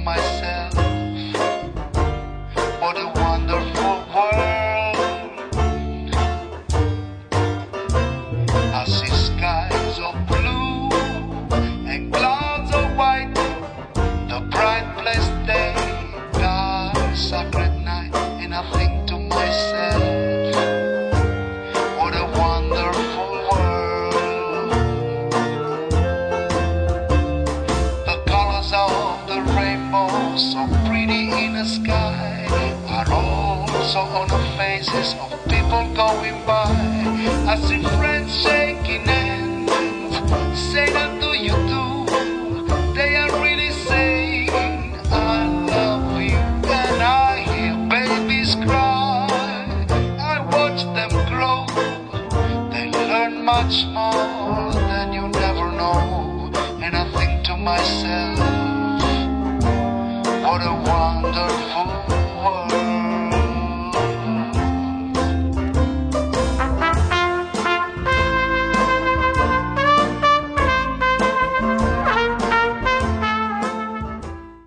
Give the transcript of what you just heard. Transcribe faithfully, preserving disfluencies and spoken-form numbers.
myself, what a wonderful world. I see skies of blue and clouds of white, the bright blessed day, dark sacred night, and I think to myself, what a wonderful world. The colors of the rainbow, so pretty in the sky, are also on the faces of people going by. I see friends shaking hands, saying how do you do. They are really saying I love you, and I hear babies cry. I watch them grow, they learn much more than you never know. And I think to myself, what a wonderful